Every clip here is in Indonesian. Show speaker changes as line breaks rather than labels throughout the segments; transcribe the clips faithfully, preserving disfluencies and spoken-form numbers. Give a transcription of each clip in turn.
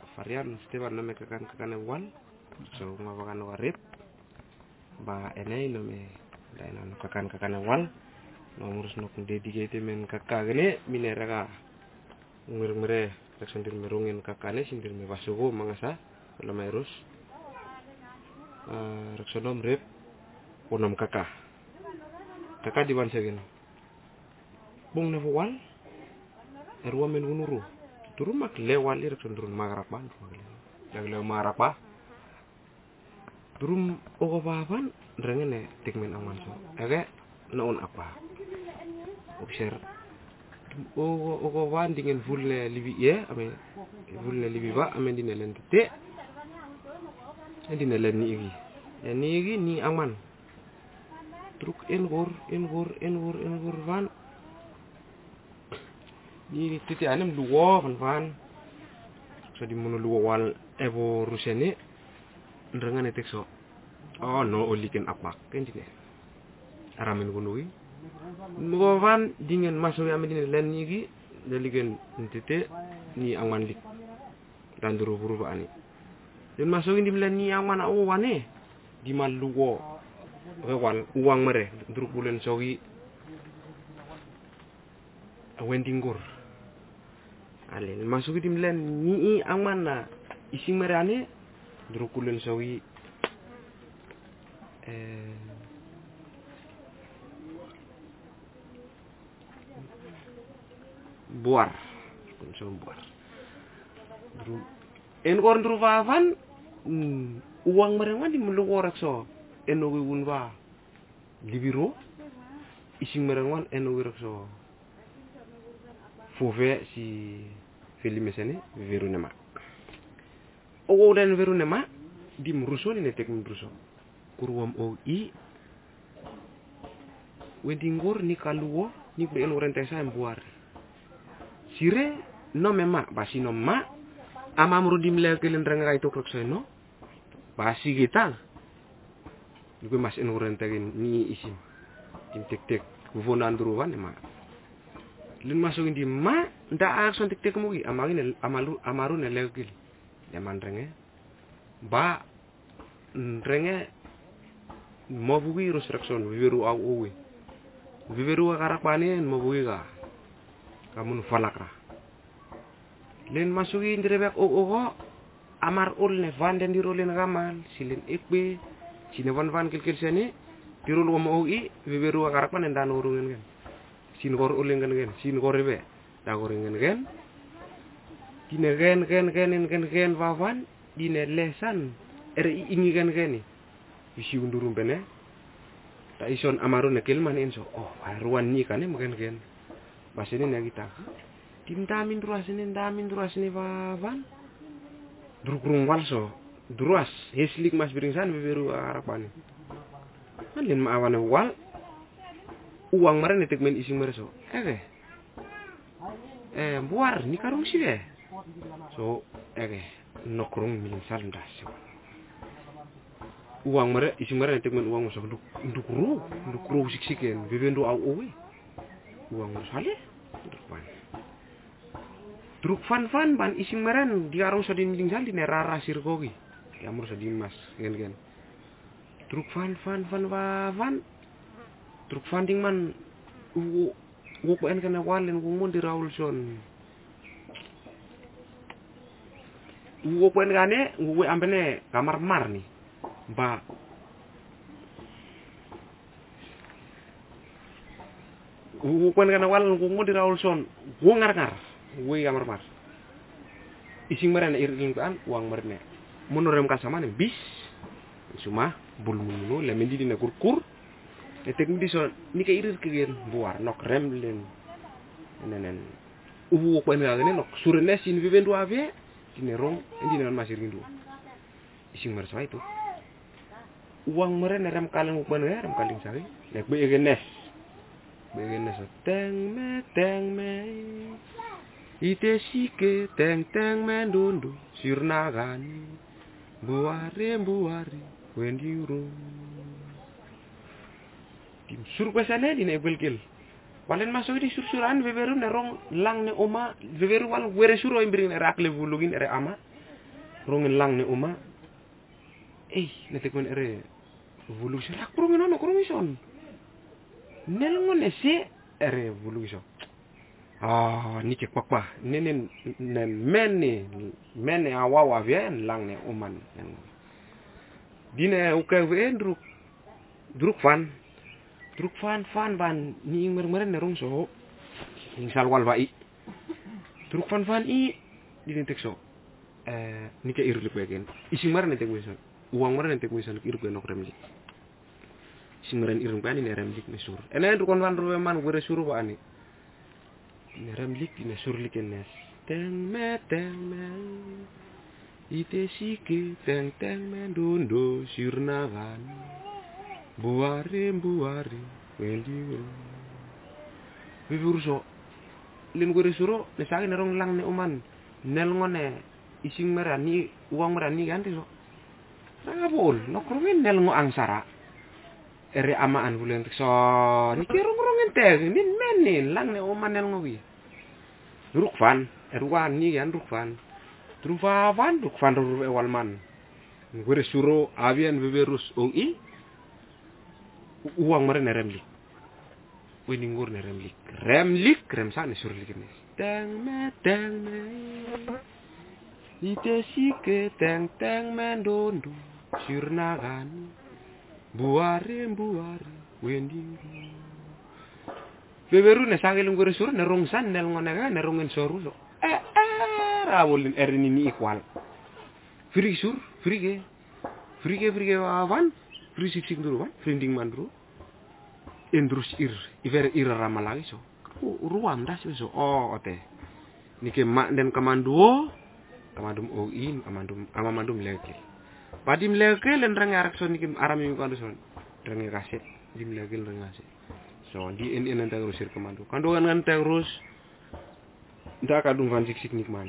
varian Esteban nome kakan kakan wal so ngawakan warip ba enai nome dainan kakan kakan wal nomurus nok dedicate men kakak gene minera ka ngir-ngire tak sendir merungin kakane sindir me basugo mangasa lamerus uh, reksonom rep onom kakak kakak di bansagen bong nevo wal erwa men gunuru turu mak lewal ir cenderung magarap ban lag lew magarap ba turum ogo baban drengene tikmen aman so ege naon apa obser ogo ogo ban dingen fulle libi ye ame fulle libi ba ame dine len te dine len ni igi ya ni igi ni aman truk engor engor engor engor van ni titi anem luwo van van so di mono luwo wal evo rusene ndrengane tekso oh no oliken apa kendine aramen gunui mo van dingen masuk ame dine len ni igi daligen titi ni aman lik dan duru buru ba ani den masukin di len ni aman o wane di maluwo rewal uang mere druk bulen sogi wendinggur ale masuk di len ni aman na ising mere ane druk bulen sogi eh buar konsum buar dru en kon dru vavan uang mere di meluwo rakso eno wun wa libiro ising merengwan eno wirakso fove si filime sene veru nema o den veru nema dim ruso ni tek min ruso kurwam o i wedingor ni kaluwo ni ku eno rente sa embuar sire no mema basi no ma amamru dimle kelen renga itu krokso no basi kita gue mas eno rentegin ni isim tim tek tek kuvonan duruan ma lin masukin di ma nda akson tek tek mugi amagin amalu amaru ne legil yaman renge ba renge mo bugi restriction viveru au uwi viveru karakpane mo bugi ga kamun falakra lin masukin direbek o o amar ul ne vanden di rolin gamal silin ikbe sine van van kil kil sene tirul wo mo i viveru karakpan en dan urungen gen sin gor ulen gen gen sin gor rebe da goringen gen dine gen gen gen gen gen vavan dine lesan er ingi gen geni isi undurum bene ta ison amaru ne kelman enso oh ruan ni kane magen gen basene ne kita tindamin ruasene ndamin ruasene vavan drukrung walso druas heslik mas biringsan beberu arapane alin maawane wal uang mare netek men ising mereso ege eh buar ni karung sih eh so ege nokrung miling salndas uang mare ising mare netek men uang so nduk ndukru ndukru siksiken bebendo au owe uang sale drukpan druk fan fan ban ising maren di arung so di miling sal di nerara sirgogi amur sa dimas gen gen truk fan fan fan van truk funding man u u ko en kana walen ku mon di raul son u ko en gane u ambene kamar mar ni ba u ko en kana walen ku mon di raul son u ngar ngar u kamar mar ising marane iring kan uang marne monorem kasama ne bis suma bulmunu le mendi dina kurkur etek ndi so ni kay irir kegen buar nok rem len nenen uwu ko en ngane nok surene sin vivendu ave dine rong dina masir ndu ising mar itu uang meren rem kalen ko ben rem kaling sawi nek be genes be genes teng me teng me ite sike teng teng mendundu sirnagani buare buare wendiru tim surga sana di nebelkel walen masuk di sursuran beberu nerong lang ne oma beberu wal were suro imbring ne rakle bulugin ere ama rongin lang ne uma. Eh, netekmen ere vulu serak rongin ono krong ison. Nel ngon ese ere vulu iso. Ah, ni cek pakpa. Nenen nen meni meni awawa vien lang ne uman. Dine uke vien druk druk fan. Druk fan fan van ni mer-meren ne rong so. Insal wal vai. Druk fan fan i dine tekso. Eh, ni ke irlik begen. Ising mer ne tekwisan. Uang mer ne tekwisan iruk nok remlik. Simeren irung pan ini remlik ne sur. Enen rukon van ruweman gure suru wa ani. Ne remlik ne surlik nes. Teng me teng me. Ite sike teng teng me dondo sirnagan. Buare buare wendi. Biburso. Lin gure suru ne sagi ne rong lang ne uman. Nel ngone ising merani uang merani ganti so. Ngabul nokrongin nel ngo angsara. Ere amaan bulan so ni kerong rong ente nin menin lang ne oman nel ngowi. Rukvan erwan ni kan rukvan. Rukvan rukvan ru ewalman. Gure suro avian beberus oi. Uang meren remlik. Winingur ne remlik. Remlik remsa ne surlik ne. Teng me teng me. Ite sike teng teng mendondo sirnagan. Buare buare wendi. Beberu ne sagelung gure sur ne rongsan nel ngonaga ne rongen soru so. Eh eh rawolin erini ni ikwal. Firi sur, frige. Frige frige wan, fri sik sik dulu wan, frinding mandru. Endrus ir, iver ir ramalagi so. Ruam das so. Oh ote. Nike mak den kamanduo, kamandum oin, kamandum amamandum lekil. Padim lekel en rang arak son nikim aram yung kando son rang kaset dim lekel rang kaset so di en en terus sir komando kando kan kan terus ndak kadung kan sik sik nikman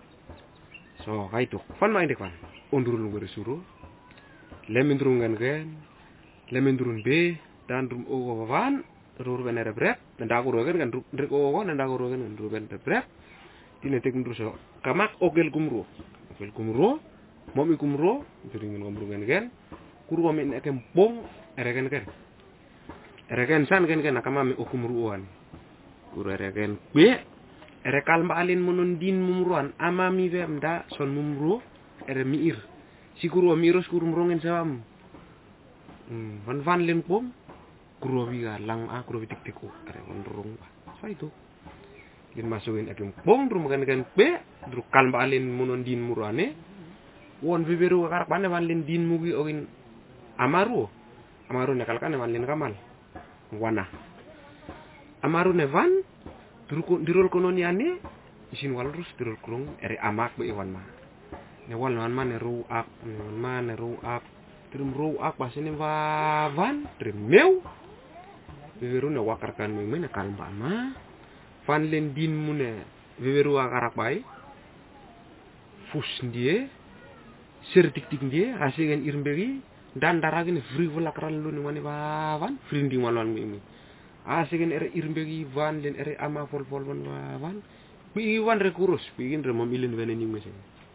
so kaitu fan main dekwan undurul ngere suru lemendrung kan gen lemendrun be dan rum o wan rur ben rebret ndak uro kan kan rek o kan ndak uro kan rur ben rebret tinetek ndru so kamak ogel kumro ogel kumro Momi kumro, jadi ngomong ngomong kan, kuru kami nak kempong, ereken kan, ereken san kan kan, nak kami okumruan, kuru ereken be, erekal mbalin munundin mumruan, amami vemda son mumru, ere miir, si kuru mirus kuru mrongen sawam, van van len pom, kuru biga lang a kuru bitik tiku, ereken rong, so itu, lin masukin ekem pong, drum kan kan be, drum kal mbalin munundin muruane. Won beberu karak pane wan len din mugi ogin amaru amaru ne kalkan wan len kamal wana amaru ne van dirul dirul kononiane isin walrus dirul krung ere amak be wan ma ne wal wan ma ne ru ak ne wan ma ne ru ak trim ru ak basine va van trim meu beberu ne wakarkan me ne kalba ma van len din mu ne beberu karak bai fus die sertik tik dia hasilkan irmbegi dan daragin free volakran lu ni mani bawan frindi malon mi hasilkan ere irmbegi van len ere ama fol fol ban bawan bi wan rekurus bikin re memilin veneni mesen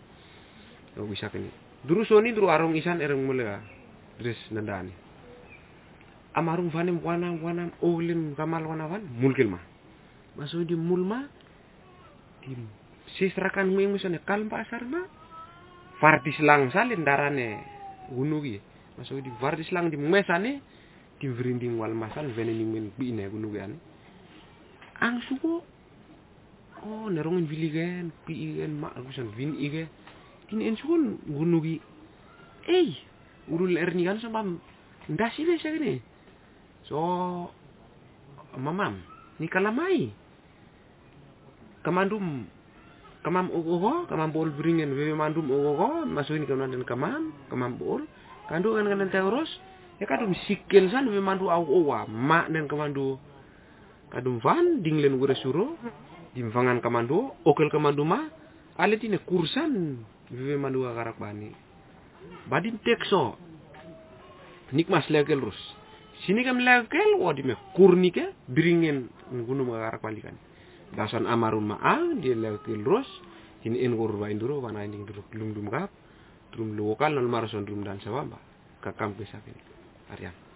o bisa kani durusoni duru arong isan ere mulia dres nandani amarung vanem wana wana olin kamal wana van mulkil ma maso di mulma tim sisrakan mi mesone kalpa asar ma Vardis lang salin darane gunugi masuk di Vardis lang di mesane di vrinding wal masal veneni men bine gunugi ane ang suko oh nerongin viligen piigen ma agusan vin ige tin en sukon gunugi eh urul erni kan sama ndasi be sagene so mamam ni kalamai kamandum kamam ogogo kamam bol bringen we mandum ogogo masukin ke dan kamam kamam bol kandu kan kan terus ya kadum sikil san we mandu au owa ma dan kamandu kadum van dinglen gure suro dimvangan kamandu okel kamandu ma aletine kursan we mandu karak bani badin tekso nikmas lekel rus sini kam lekel wadime kurnike bringen gunung karak balikan dasan amarun ma'a dia lekel rus Kini en gor ba induro wana inding duro dum dum kap, drum lokal non marason drum dan sawamba kakam pesapin. Arian.